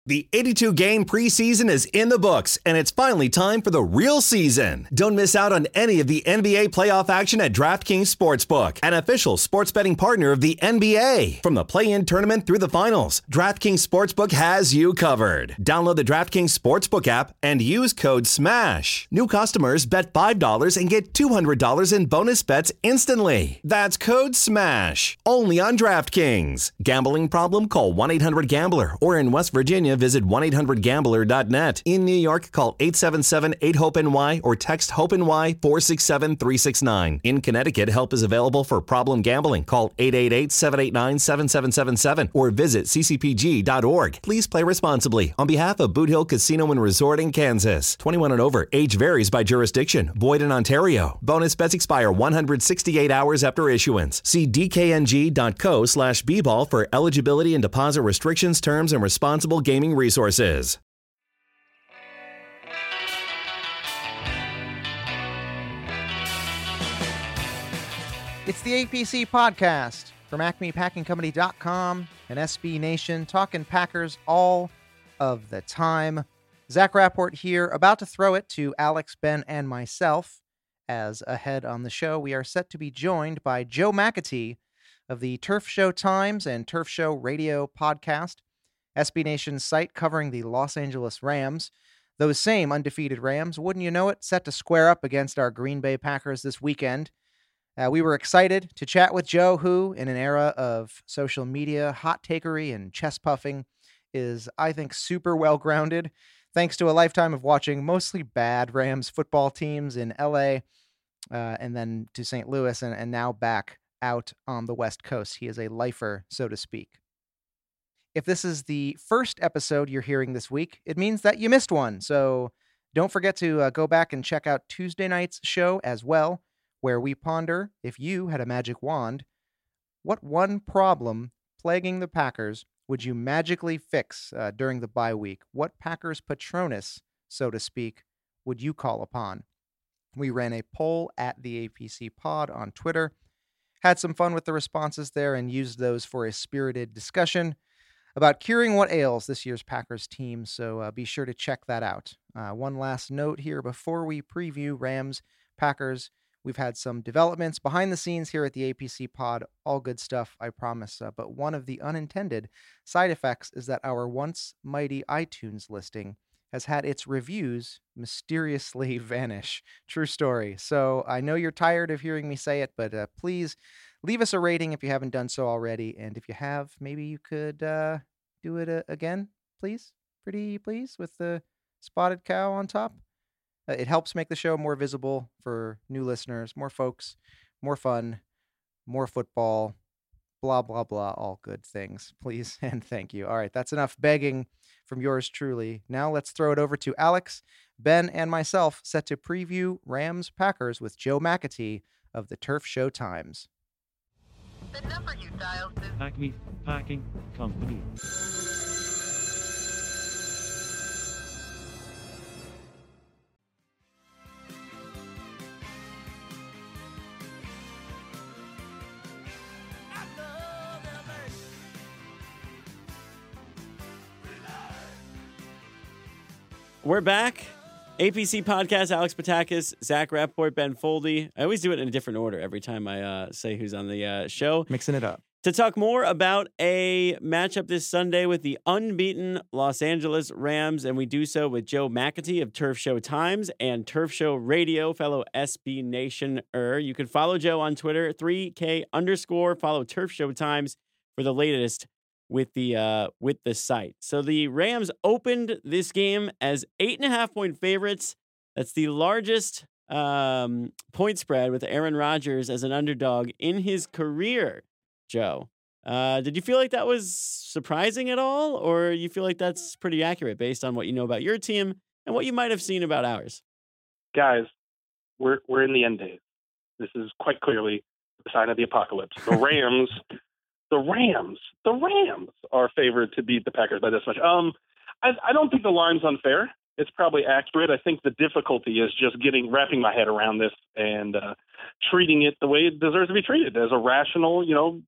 The 82-game preseason is in the books, and it's finally time for the real season. Don't miss out on any of the NBA playoff action at DraftKings Sportsbook, an official sports betting partner of the NBA. From the play-in tournament through the finals, DraftKings Sportsbook has you covered. Download the DraftKings Sportsbook app and use code SMASH. New customers bet $5 and get $200 in bonus bets instantly. That's code SMASH. Only on DraftKings. Gambling problem? Call 1-800-GAMBLER. Or in West Virginia, visit 1-800-GAMBLER.net. In New York, call 877-8-HOPE-NY or text HOPE-NY 467-369. In Connecticut, help is available for problem gambling. Call 888-789-7777 or visit ccpg.org. Please play responsibly. On behalf of Boot Hill Casino and Resort in Kansas. 21 and over. Age varies by jurisdiction. Void in Ontario. Bonus bets expire 168 hours after issuance. See dkng.co/bball for eligibility and deposit restrictions, terms, and responsible gaming resources. It's the APC podcast from AcmePackingCompany.com and SB Nation, talking Packers all of the time. Zach Rapport here, about to throw it to Alex, Ben, and myself. As ahead on the show, we are set to be joined by Joe McAtee of the Turf Show Times and Turf Show Radio podcast, SB Nation's site covering the Los Angeles Rams. Those same undefeated Rams, wouldn't you know it, set to square up against our Green Bay Packers this weekend. We were excited to chat with Joe, who, in an era of social media, hot takery, and chest puffing, is, I think, super well-grounded, thanks to a lifetime of watching mostly bad Rams football teams in L.A., and then to St. Louis, and now back out on the West Coast. He is a lifer, so to speak. If this is the first episode you're hearing this week, it means that you missed one. So don't forget to go back and check out Tuesday night's show as well, where we ponder, if you had a magic wand, what one problem plaguing the Packers would you magically fix during the bye week? What Packers Patronus, so to speak, would you call upon? We ran a poll at the APC Pod on Twitter, had some fun with the responses there, and used those for a spirited discussion about curing what ails this year's Packers team, so be sure to check that out. One last note here before we preview Rams, Packers. We've had some developments behind the scenes here at the APC Pod. All good stuff, I promise. But one of the unintended side effects is that our once mighty iTunes listing has had its reviews mysteriously vanish. True story. So I know you're tired of hearing me say it, but please leave us a rating if you haven't done so already. And if you have, maybe you could do it again, please. Pretty please, with the spotted cow on top. It helps make the show more visible for new listeners, more folks, more fun, more football, blah, blah, blah, all good things. Please and thank you. All right, that's enough begging from yours truly. Now let's throw it over to Alex, Ben, and myself, set to preview Rams Packers with Joe McAtee of the Turf Show Times. The number you dialed is Acme Packing Company. We're back. APC Podcast, Alex Patakis, Zach Rapport, Ben Foldy. I always do it in a different order every time I say who's on the show. Mixing it up. To talk more about a matchup this Sunday with the unbeaten Los Angeles Rams, and we do so with Joe McAtee of Turf Show Times and Turf Show Radio, fellow SB Nation-er. You can follow Joe on Twitter, 3K_. Follow Turf Show Times for the latest with the site. So the Rams opened this game as 8.5-point favorites. That's the largest point spread with Aaron Rodgers as an underdog in his career. Joe, did you feel like that was surprising at all, or you feel like that's pretty accurate based on what you know about your team and what you might have seen about ours? Guys, we're in the end days. This is quite clearly the sign of the apocalypse. The Rams are favored to beat the Packers by this much. I don't think the line's unfair. It's probably accurate. I think the difficulty is just wrapping my head around this and treating it the way it deserves to be treated, as a rational,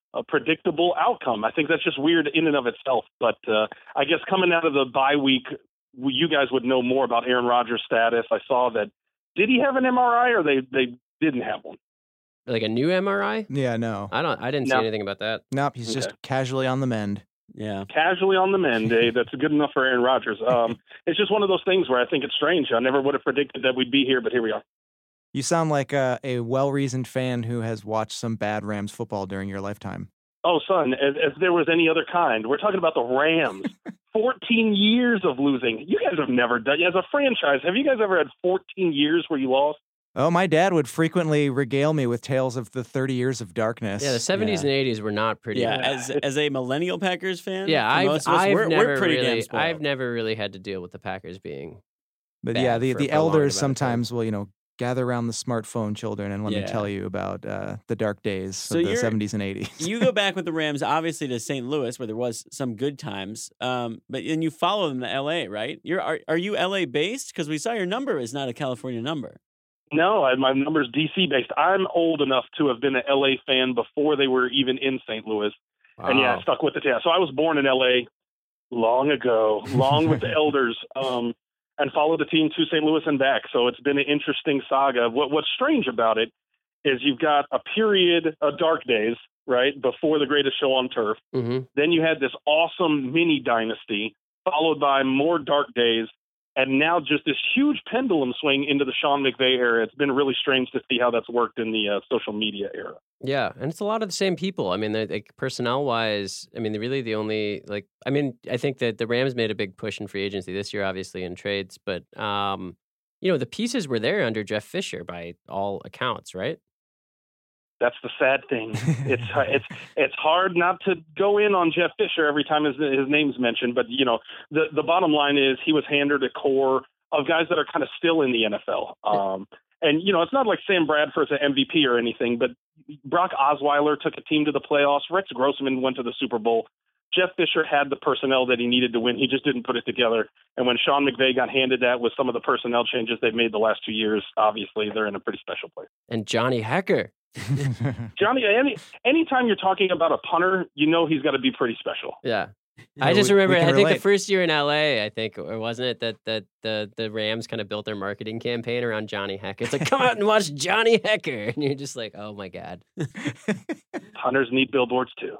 a predictable outcome. I think that's just weird in and of itself. But I guess coming out of the bye week, you guys would know more about Aaron Rodgers' status. I saw that. Did he have an MRI or they didn't have one? Like a new MRI? Yeah, no. I didn't see No. anything about that. Nope, he's just casually on the mend. Yeah. Casually on the mend, eh? That's good enough for Aaron Rodgers. It's just one of those things where I think it's strange. I never would have predicted that we'd be here, but here we are. You sound like a well-reasoned fan who has watched some bad Rams football during your lifetime. Oh, son, as there was any other kind. We're talking about the Rams. 14 years of losing. You guys have never done, as a franchise, have you guys ever had 14 years where you lost? Oh, my dad would frequently regale me with tales of the 30 years of darkness. Yeah, the 70s and 80s were not pretty. Yeah, as a millennial Packers fan, Yeah, for most of us, we're pretty damn spoiled. I've never really had to deal with the Packers being. But bad yeah, for the a prolonged elders amount of time. sometimes will, gather around the smartphone, children, and let me Yeah. tell you about the dark days So of the you're- 70s and 80s. You go back with the Rams, obviously, to St. Louis, where there was some good times. But then you follow them to LA, right? Are you LA based? Because we saw your number is not a California number. No, my number's DC based. I'm old enough to have been an LA fan before they were even in St. Louis. Wow. And yeah, I stuck with the tail. So I was born in LA long ago, long with the elders, and followed the team to St. Louis and back. So it's been an interesting saga. What's strange about it is you've got a period of dark days, right, before the greatest show on turf. Mm-hmm. Then you had this awesome mini dynasty, followed by more dark days, and now just this huge pendulum swing into the Sean McVay era. It's been really strange to see how that's worked in the social media era. Yeah, and it's a lot of the same people. I mean, like personnel-wise, I mean, they're really the only I think that the Rams made a big push in free agency this year, obviously in trades, but the pieces were there under Jeff Fisher by all accounts, right? That's the sad thing. It's hard not to go in on Jeff Fisher every time his name's mentioned. But the bottom line is he was handed a core of guys that are kind of still in the NFL. And it's not like Sam Bradford's an MVP or anything, but Brock Osweiler took a team to the playoffs. Rex Grossman went to the Super Bowl. Jeff Fisher had the personnel that he needed to win. He just didn't put it together. And when Sean McVay got handed that with some of the personnel changes they've made the last 2 years, obviously they're in a pretty special place. And Johnny Hecker. Johnny, anytime you're talking about a punter, he's got to be pretty special. Yeah. Yeah, I just remember, we can I think the relate. first year in LA, or wasn't it that the Rams kind of built their marketing campaign around Johnny Hecker? It's like, come out and watch Johnny Hecker. And you're just like, oh my God. Punters need billboards too.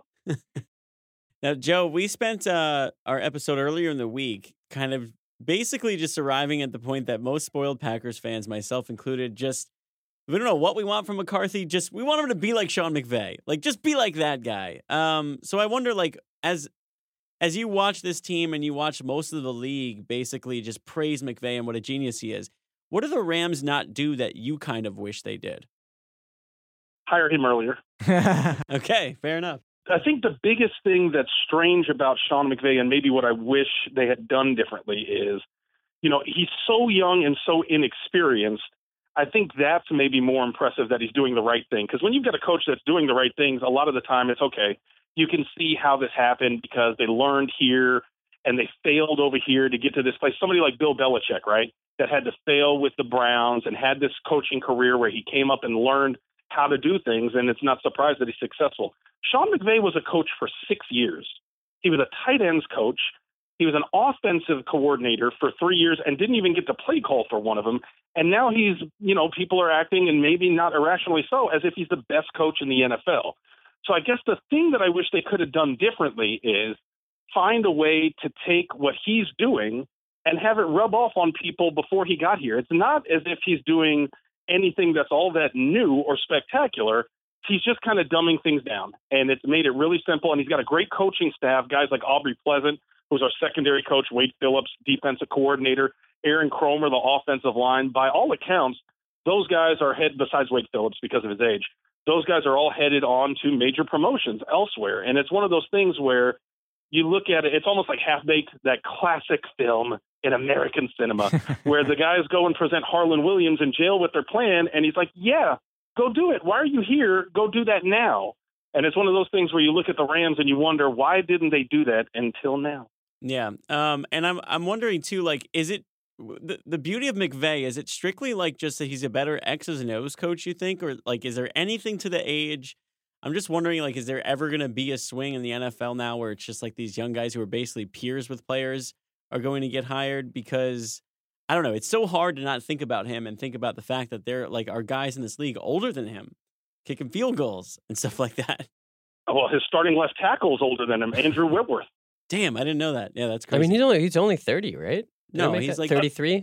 Now, Joe, we spent our episode earlier in the week kind of basically just arriving at the point that most spoiled Packers fans, myself included, we don't know what we want from McCarthy. We want him to be like Sean McVay. Like, just be like that guy. So I wonder, as you watch this team and you watch most of the league basically just praise McVay and what a genius he is, what do the Rams not do that you kind of wish they did? Hire him earlier. Okay, fair enough. I think the biggest thing that's strange about Sean McVay, and maybe what I wish they had done differently, is, he's so young and so inexperienced. I think that's maybe more impressive that he's doing the right thing. Because when you've got a coach that's doing the right things, a lot of the time it's okay. You can see how this happened because they learned here and they failed over here to get to this place. Somebody like Bill Belichick, right, that had to fail with the Browns and had this coaching career where he came up and learned how to do things, and it's not surprised that he's successful. Sean McVay was a coach for 6 years. He was a tight ends coach. He was an offensive coordinator for 3 years and didn't even get to play call for one of them. And now he's, people are acting, and maybe not irrationally so, as if he's the best coach in the NFL. So I guess the thing that I wish they could have done differently is find a way to take what he's doing and have it rub off on people before he got here. It's not as if he's doing anything that's all that new or spectacular. He's just kind of dumbing things down, and it's made it really simple. And he's got a great coaching staff, guys like Aubrey Pleasant, who's our secondary coach, Wade Phillips, defensive coordinator, Aaron Cromer, the offensive line. By all accounts, those guys are besides Wade Phillips because of his age, those guys are all headed on to major promotions elsewhere. And it's one of those things where you look at it, it's almost like Half-Baked, that classic film in American cinema, where the guys go and present Harlan Williams in jail with their plan, and he's like, yeah, go do it. Why are you here? Go do that now. And it's one of those things where you look at the Rams and you wonder, why didn't they do that until now? Yeah. And I'm wondering too, is it the beauty of McVay? Is it strictly just that he's a better X's and O's coach, you think? Or is there anything to the age? I'm just wondering, like, is there ever going to be a swing in the NFL now where it's just like these young guys who are basically peers with players are going to get hired? Because I don't know. It's so hard to not think about him and think about the fact that there like are guys in this league older than him, kicking field goals and stuff like that. Well, his starting left tackle is older than him, Andrew Whitworth. Damn, I didn't know that. Yeah, that's I crazy. mean, he's only 30, right? No, he's like 33.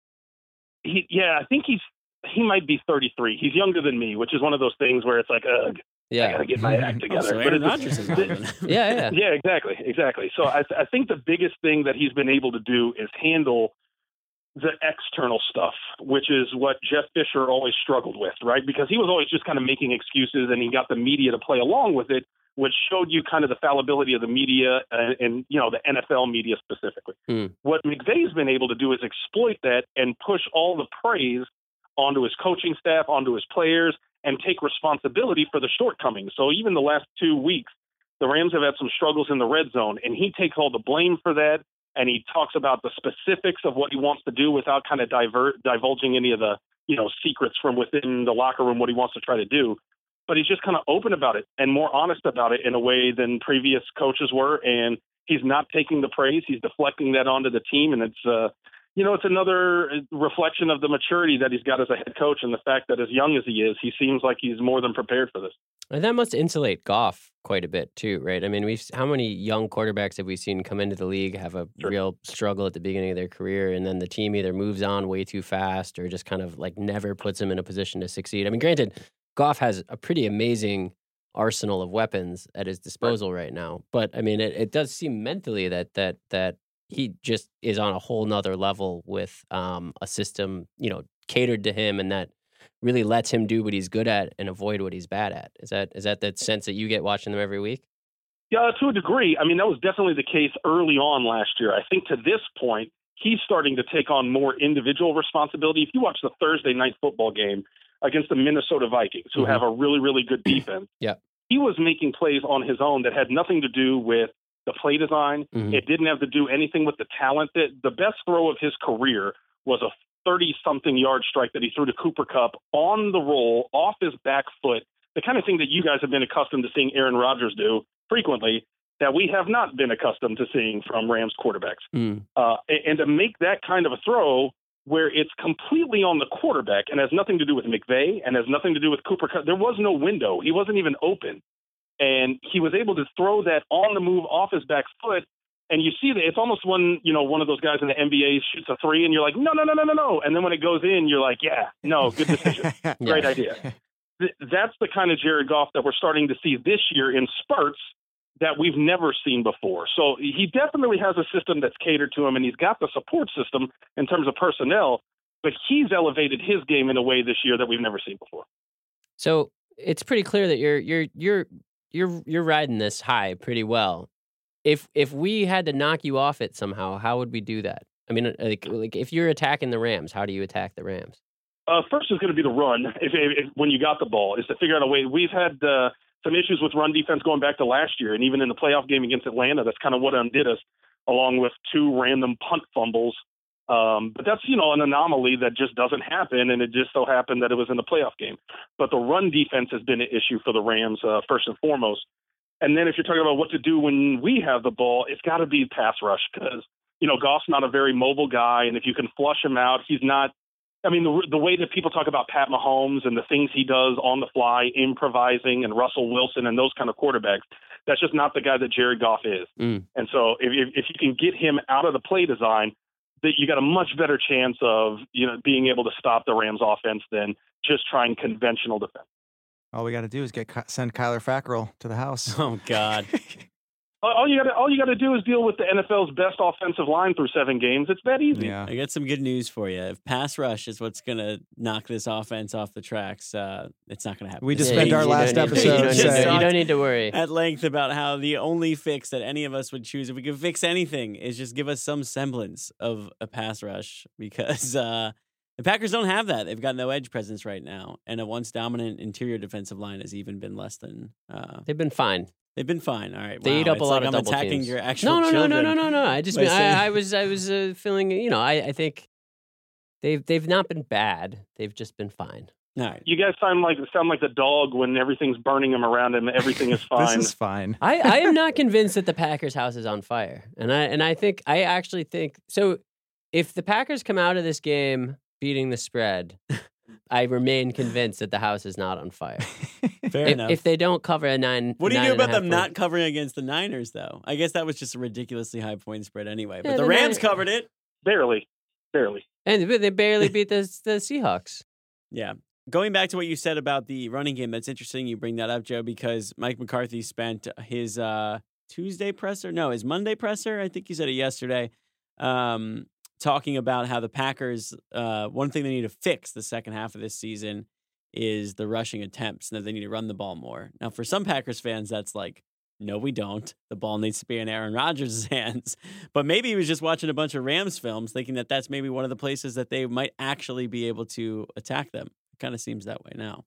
I think he might be 33. He's younger than me, which is one of those things where it's like, ugh, I Yeah. gotta get my act together. So Aaron Rodgers is older than him. Yeah. Yeah, exactly. So I think the biggest thing that he's been able to do is handle the external stuff, which is what Jeff Fisher always struggled with, right? Because he was always just kind of making excuses, and he got the media to play along with it, which showed you kind of the fallibility of the media and the NFL media specifically. What McVay's been able to do is exploit that and push all the praise onto his coaching staff, onto his players, and take responsibility for the shortcomings. So even the last 2 weeks, the Rams have had some struggles in the red zone, and he takes all the blame for that, and he talks about the specifics of what he wants to do without kind of divulging any of the secrets from within the locker room, what he wants to try to do. But he's just kind of open about it and more honest about it in a way than previous coaches were, and he's not taking the praise. He's deflecting that onto the team, and it's it's another reflection of the maturity that he's got as a head coach and the fact that as young as he is, he seems like he's more than prepared for this. And that must insulate Goff quite a bit too, right? I mean, how many young quarterbacks have we seen come into the league, have a real struggle at the beginning of their career, and then the team either moves on way too fast or just kind of like never puts them in a position to succeed? I mean, granted, Goff has a pretty amazing arsenal of weapons at his disposal right now, but I mean, it does seem mentally that he just is on a whole nother level with a system, catered to him, and that really lets him do what he's good at and avoid what he's bad at. Is that sense that you get watching them every week? Yeah, to a degree. I mean, that was definitely the case early on last year. I think to this point, he's starting to take on more individual responsibility. If you watch the Thursday night football game against the Minnesota Vikings, who have a really, really good defense, he was making plays on his own that had nothing to do with the play design. It didn't have to do anything with the talent. The best throw of his career was a 30-something yard strike that he threw to Cooper Kupp on the roll, off his back foot, the kind of thing that you guys have been accustomed to seeing Aaron Rodgers do frequently that we have not been accustomed to seeing from Rams quarterbacks. And to make that kind of a throw where it's completely on the quarterback and has nothing to do with McVay and has nothing to do with Cooper Kupp, there was no window. He wasn't even open. And he was able to throw that on the move off his back foot. And you see that it's almost when, one of those guys in the NBA shoots a three and you're like, no. And then when it goes in, you're like, yeah, no, good decision. Great idea. That's the kind of Jared Goff that we're starting to see this year in spurts that we've never seen before. So he definitely has a system that's catered to him, and he's got the support system in terms of personnel, but he's elevated his game in a way this year that we've never seen before. So it's pretty clear that you're riding this high pretty well. If we had to knock you off it somehow, how would we do that? I mean, like if you're attacking the Rams, how do you attack the Rams? First is going to be the run. If when you got the ball, is to figure out a way. We've had some issues with run defense going back to last year, and even in the playoff game against Atlanta, that's kind of what undid us, along with 2 random punt fumbles. But that's an anomaly that just doesn't happen, and it just so happened that it was in the playoff game. But the run defense has been an issue for the Rams first and foremost. And then if you're talking about what to do when we have the ball, it's got to be pass rush because, Goff's not a very mobile guy. And if you can flush him out, he's not – I mean, the way that people talk about Pat Mahomes and the things he does on the fly, improvising, and Russell Wilson and those kind of quarterbacks, that's just not the guy that Jared Goff is. And so if you can get him out of the play design, that you got a much better chance of, being able to stop the Rams offense than just trying conventional defense. All we got to do is send Kyler Fackrell to the house. Oh God! all you got to do is deal with the NFL's best offensive line through 7 games. It's that easy. Yeah. I got some good news for you. If pass rush is what's going to knock this offense off the tracks, it's not going to happen. We just spent our last episode saying you don't need to worry at length about how the only fix that any of us would choose if we could fix anything is just give us some semblance of a pass rush because the Packers don't have that. They've got no edge presence right now, and a once dominant interior defensive line has even been less than. They've been fine. They've been fine. All right. They eat up a lot of double attacking teams. Your actual no. I was feeling. I think they've not been bad. They've just been fine. All right. You guys sound like the dog when everything's burning him around him. Everything is fine. This is fine. I am not convinced that the Packers' house is on fire, and I actually think so. If the Packers come out of this game beating the spread, I remain convinced that the house is not on fire. Fair enough. If they don't cover a 9, What do you do about them 9.5 not covering against the Niners, though? I guess that was just a ridiculously high point spread anyway. But Yeah, the the Rams Niners- covered it. Barely. and they barely beat the Seahawks. Yeah. Going back to what you said about the running game, that's interesting you bring that up, Joe, because Mike McCarthy spent his Tuesday presser, no, his Monday presser, I think you said it yesterday, talking about how the Packers, one thing they need to fix the second half of this season is the rushing attempts, and that they need to run the ball more. Now, for some Packers fans, that's like, no, we don't. The ball needs to be in Aaron Rodgers' hands. But maybe he was just watching a bunch of Rams films, thinking that that's maybe one of the places that they might actually be able to attack them. It kind of seems that way now.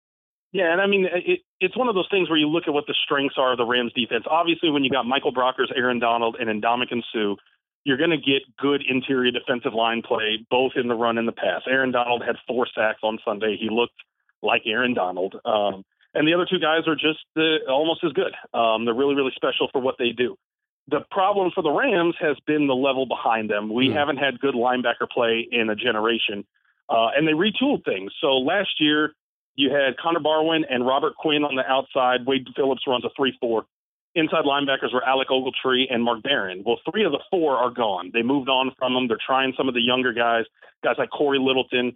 Yeah, and I mean, it's one of those things where you look at what the strengths are of the Rams defense. Obviously, when you got Michael Brockers, Aaron Donald, and Ndamukong Suh, you're going to get good interior defensive line play, both in the run and the pass. Aaron Donald had 4 sacks on Sunday. He looked like Aaron Donald. And the other 2 guys are just almost as good. They're really, really special for what they do. The problem for the Rams has been the level behind them. We haven't had good linebacker play in a generation, and they retooled things. So last year, you had Connor Barwin and Robert Quinn on the outside. Wade Phillips runs a 3-4. Inside linebackers were Alec Ogletree and Mark Barron. Well, 3 of the 4 are gone. They moved on from them. They're trying some of the younger guys like Corey Littleton.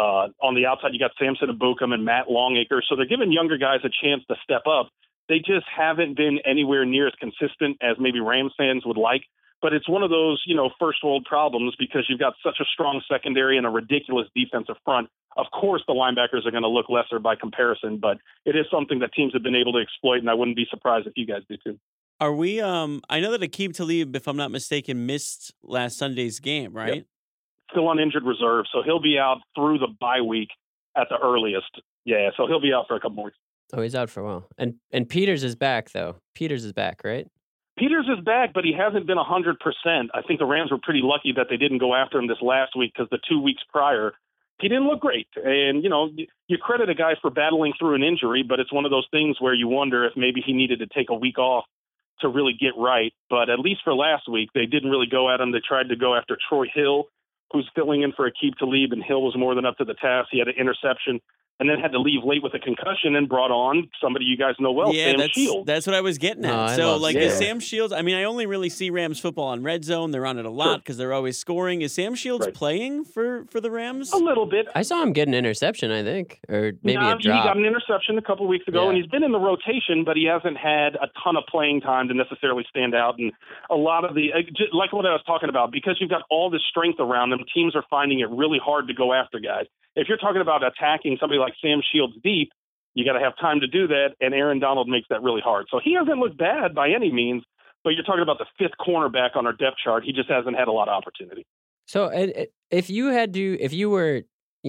On the outside, you got Samson Abukum and Matt Longacre. So they're giving younger guys a chance to step up. They just haven't been anywhere near as consistent as maybe Rams fans would like. But it's one of those, first world problems because you've got such a strong secondary and a ridiculous defensive front. Of course, the linebackers are going to look lesser by comparison, but it is something that teams have been able to exploit, and I wouldn't be surprised if you guys do too. Are we, I know that Aqib Talib, if I'm not mistaken, missed last Sunday's game, right? Yep. Still on injured reserve, so he'll be out through the bye week at the earliest. Yeah, so he'll be out for a couple more weeks. Oh, he's out for a while. And Peters is back, though. Peters is back, right? Peters is back, but he hasn't been 100%. I think the Rams were pretty lucky that they didn't go after him this last week because the 2 weeks prior, he didn't look great. And, you credit a guy for battling through an injury, but it's one of those things where you wonder if maybe he needed to take a week off to really get right. But at least for last week, they didn't really go at him. They tried to go after Troy Hill, who's filling in for Aqib Talib, and Hill was more than up to the task. He had an interception and then had to leave late with a concussion and brought on somebody you guys know well, Sam Shields. That's what I was getting at. Is Sam Shields, I mean, I only really see Rams football on Red Zone. They're on it a lot because they're always scoring. Is Sam Shields playing for the Rams? A little bit. I saw him get an interception, I think, or maybe a drop. He got an interception a couple of weeks ago, and he's been in the rotation, but he hasn't had a ton of playing time to necessarily stand out. And a lot of like what I was talking about, because you've got all this strength around them, teams are finding it really hard to go after guys. If you're talking about attacking somebody like Sam Shields deep, you got to have time to do that, and Aaron Donald makes that really hard. So he hasn't looked bad by any means, but you're talking about the 5th cornerback on our depth chart. He just hasn't had a lot of opportunity. So if you were,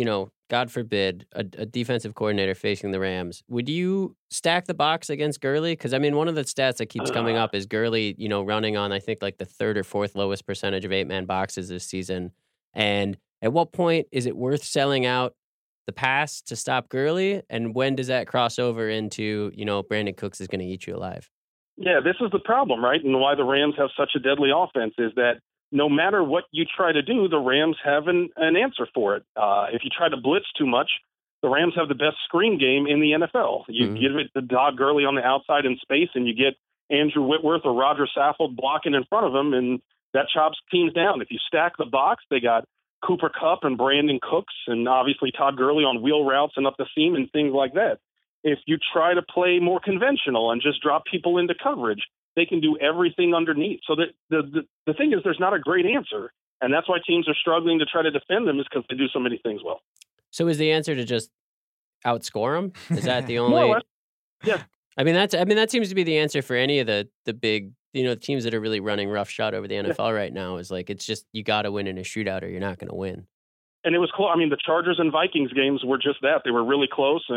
God forbid, a defensive coordinator facing the Rams, would you stack the box against Gurley? Because, I mean, one of the stats that keeps coming up is Gurley, running on, I think, like the 3rd or 4th lowest percentage of 8-man boxes this season. And at what point is it worth selling out the pass to stop Gurley? And when does that cross over into, Brandon Cooks is going to eat you alive? Yeah, this is the problem, right? And why the Rams have such a deadly offense is that no matter what you try to do, the Rams have an answer for it. If you try to blitz too much, the Rams have the best screen game in the NFL. You give it to Todd Gurley on the outside in space, and you get Andrew Whitworth or Roger Saffold blocking in front of him, and that chops teams down. If you stack the box, they got Cooper Kupp and Brandon Cooks, and obviously Todd Gurley on wheel routes and up the seam and things like that. If you try to play more conventional and just drop people into coverage, they can do everything underneath. So the thing is, there's not a great answer, and that's why teams are struggling to try to defend them is because they do so many things well. So is the answer to just outscore them? Is that the only? More or less. Yeah. I mean that seems to be the answer for any of the big teams that are really running roughshod over the NFL right now. Is like it's just you got to win in a shootout or you're not going to win. And it was close. I mean, the Chargers and Vikings games were just that. They were really close, and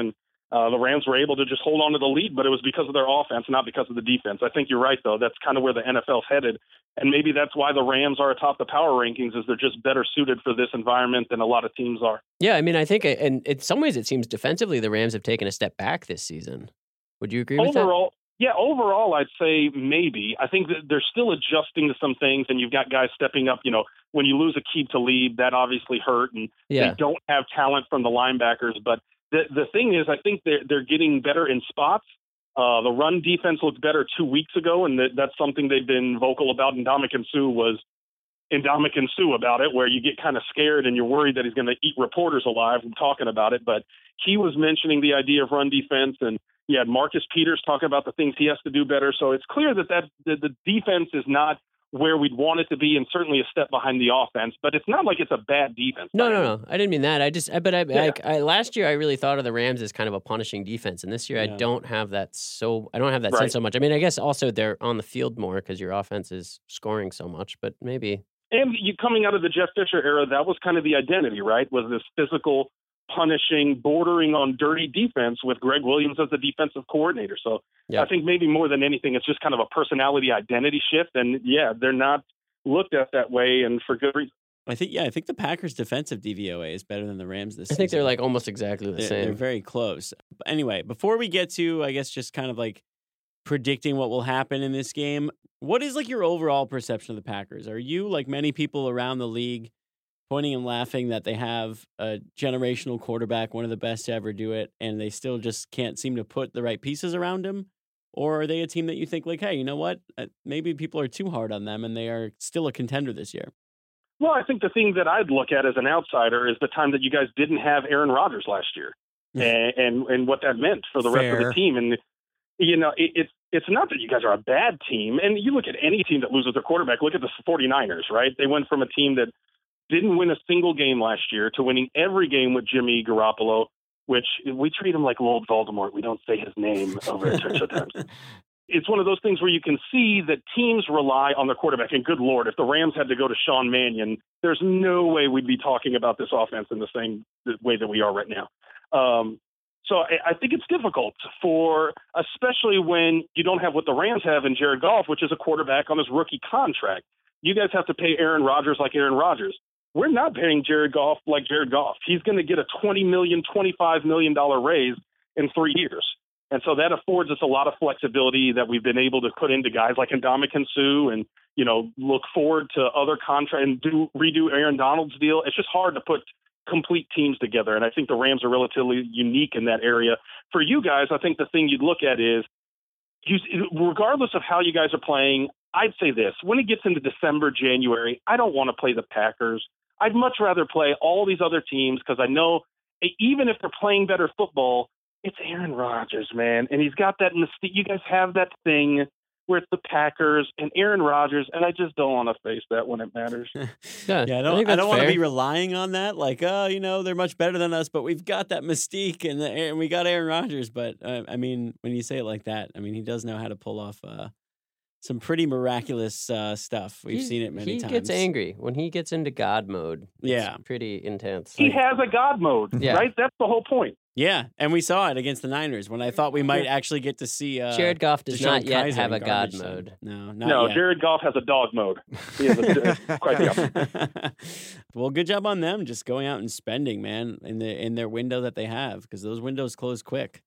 The Rams were able to just hold on to the lead, but it was because of their offense, not because of the defense. I think you're right, though. That's kind of where the NFL's headed. And maybe that's why the Rams are atop the power rankings, is they're just better suited for this environment than a lot of teams are. Yeah, I mean, I think, and in some ways it seems defensively the Rams have taken a step back this season. Would you agree with that? Yeah, overall, I'd say maybe. I think that they're still adjusting to some things, and you've got guys stepping up. When you lose Aqib Talib, that obviously hurt, and they don't have talent from the linebackers. But the thing is, I think they're getting better in spots. The run defense looked better 2 weeks ago, and that's something they've been vocal about. And Ndamukong Suh was Ndamukong Suh about it, where you get kind of scared and you're worried that he's going to eat reporters alive from talking about it. But he was mentioning the idea of run defense, and you had Marcus Peters talking about the things he has to do better. So it's clear that the defense is not where we'd want it to be, and certainly a step behind the offense. But it's not like it's a bad defense. No. I didn't mean that. Last year I really thought of the Rams as kind of a punishing defense, and this year I don't have that. I don't have that sense so much. I mean, I guess also they're on the field more because your offense is scoring so much. But maybe. And you coming out of the Jeff Fisher era, that was kind of the identity, right? Was this physical, punishing, bordering on dirty defense with Greg Williams as the defensive coordinator. So I think maybe more than anything, it's just kind of a personality identity shift. And they're not looked at that way, and for good reason. I think the Packers' defensive DVOA is better than the Rams this season. I think they're like almost exactly the same. They're very close. But anyway, before we get to, I guess, just kind of like predicting what will happen in this game, what is like your overall perception of the Packers? Are you, like many people around the league, pointing and laughing that they have a generational quarterback, one of the best to ever do it, and they still just can't seem to put the right pieces around him? Or are they a team that you think like, hey, you know what? Maybe people are too hard on them and they are still a contender this year? Well, I think the thing that I'd look at as an outsider is the time that you guys didn't have Aaron Rodgers last year and what that meant for the rest of the team. And, it's not that you guys are a bad team. And you look at any team that loses their quarterback, look at the 49ers, right? They went from a team that didn't win a single game last year to winning every game with Jimmy Garoppolo, which we treat him like Lord Voldemort. We don't say his name over at Churchill Times. It's one of those things where you can see that teams rely on their quarterback. And good Lord, if the Rams had to go to Sean Mannion, there's no way we'd be talking about this offense in the same way that we are right now. So I think it's difficult especially when you don't have what the Rams have in Jared Goff, which is a quarterback on his rookie contract. You guys have to pay Aaron Rodgers like Aaron Rodgers. We're not paying Jared Goff like Jared Goff. He's going to get a $20 million, $25 million raise in 3 years. And so that affords us a lot of flexibility that we've been able to put into guys like Ndamukong Suh and, look forward to other contracts and redo Aaron Donald's deal. It's just hard to put complete teams together. And I think the Rams are relatively unique in that area. For you guys, I think the thing you'd look at is, regardless of how you guys are playing, I'd say this: when it gets into December, January, I don't want to play the Packers. I'd much rather play all these other teams because I know even if they're playing better football, it's Aaron Rodgers, man. And he's got that mystique. You guys have that thing where it's the Packers and Aaron Rodgers, and I just don't want to face that when it matters. I don't want to be relying on that. Like, they're much better than us, but we've got that mystique and we got Aaron Rodgers. But I mean, when you say it like that, I mean, he does know how to pull off some pretty miraculous stuff. We've seen it many times. He gets angry when he gets into God mode. It's pretty intense. He has a God mode, right? That's the whole point. Yeah, and we saw it against the Niners when I thought we might actually get to see Jared Goff does not yet Kaiser have a God time. mode. No, yet. Jared Goff has a dog mode. He has quite the opposite. Well, good job on them just going out and spending, man, in their window that they have, because those windows close quick.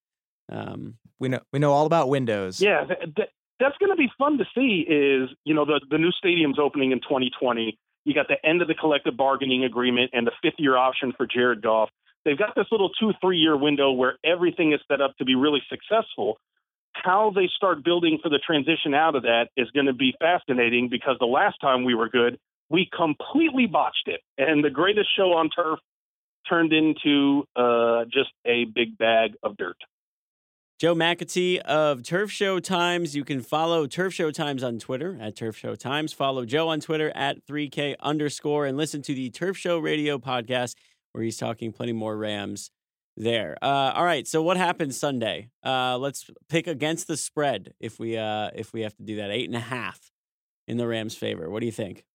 We know all about windows. Yeah, that's going to be fun to see. Is the new stadium's opening in 2020. You got the end of the collective bargaining agreement and the 5th-year option for Jared Goff. They've got this little 2-3 year window where everything is set up to be really successful. How they start building for the transition out of that is going to be fascinating, because the last time we were good, we completely botched it. And the greatest show on turf turned into just a big bag of dirt. Joe McAtee of Turf Show Times. You can follow Turf Show Times on Twitter at Turf Show Times. Follow Joe on Twitter at 3K_, and listen to the Turf Show Radio podcast, where he's talking plenty more Rams there. All right, so what happens Sunday? Let's pick against the spread if we have to do that. 8.5 in the Rams' favor. What do you think?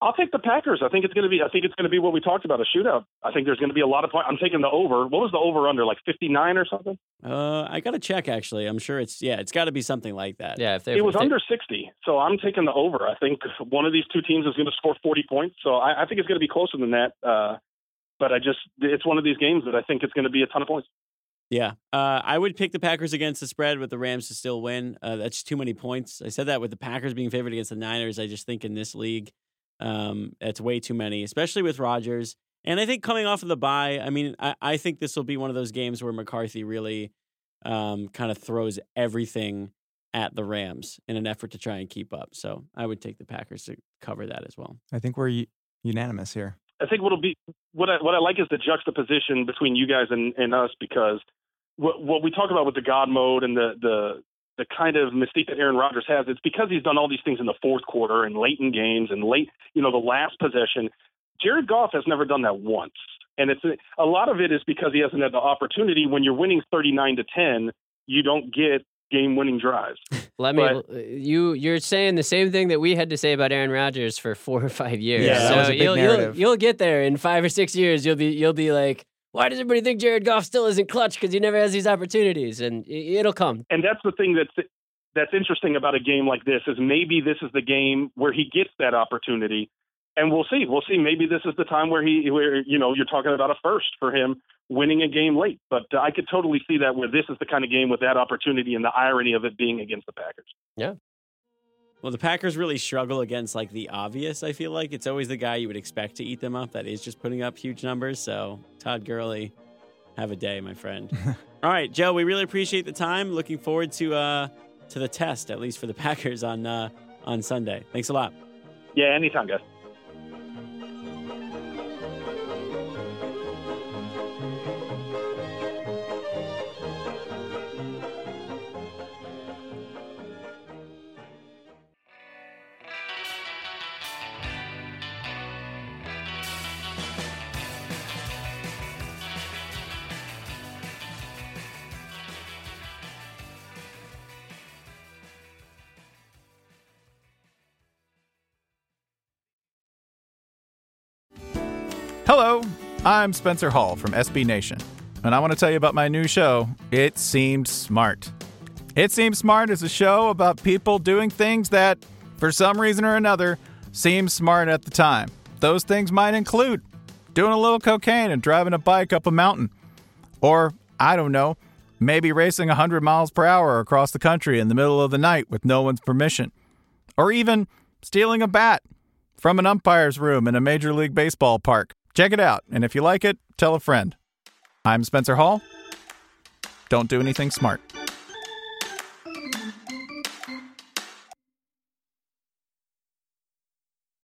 I'll take the Packers. I think it's going to be what we talked about, a shootout. I think there's going to be a lot of points. I'm taking the over. What was the over under, like 59 or something? I got to check, actually. I'm sure it's got to be something like that. Yeah, it was under 60, so I'm taking the over. I think one of these two teams is going to score 40 points, so I think it's going to be closer than that. But it's one of these games that I think it's going to be a ton of points. Yeah, I would pick the Packers against the spread with the Rams to still win. That's too many points. I said that with the Packers being favored against the Niners. I just think in this league, that's way too many, especially with Rodgers. And I think coming off of the bye, I mean, I think this will be one of those games where McCarthy really kind of throws everything at the Rams in an effort to try and keep up. So I would take the Packers to cover that as well. I think we're unanimous here. I think what I like is the juxtaposition between you guys and us, because what we talk about with the God mode and the kind of mystique that Aaron Rodgers has, it's because he's done all these things in the fourth quarter and late in games and late, the last possession. Jared Goff has never done that once. And it's a lot of it is because he hasn't had the opportunity. When you're winning 39-10, you don't get game-winning drives. You're saying the same thing that we had to say about Aaron Rodgers for 4 or 5 years. Yeah, that was a big narrative. You'll get there in 5 or 6 years. You'll be like, why does everybody think Jared Goff still isn't clutch? Because he never has these opportunities, and it'll come. And that's the thing that's interesting about a game like this, is maybe this is the game where he gets that opportunity, and we'll see. Maybe this is the time where you're talking about a first for him, winning a game late. But I could totally see that, where this is the kind of game with that opportunity and the irony of it being against the Packers. Yeah. Well, the Packers really struggle against like the obvious. I feel like it's always the guy you would expect to eat them up that is just putting up huge numbers. So Todd Gurley, have a day, my friend. All right, Joe, we really appreciate the time. Looking forward to the test, at least for the Packers on Sunday. Thanks a lot. Yeah, anytime, guys. Hello, I'm Spencer Hall from SB Nation, and I want to tell you about my new show, It Seemed Smart. It Seemed Smart is a show about people doing things that, for some reason or another, seem smart at the time. Those things might include doing a little cocaine and driving a bike up a mountain. Or, I don't know, maybe racing 100 miles per hour across the country in the middle of the night with no one's permission. Or even stealing a bat from an umpire's room in a Major League Baseball park. Check it out, and if you like it, tell a friend. I'm Spencer Hall. Don't do anything smart.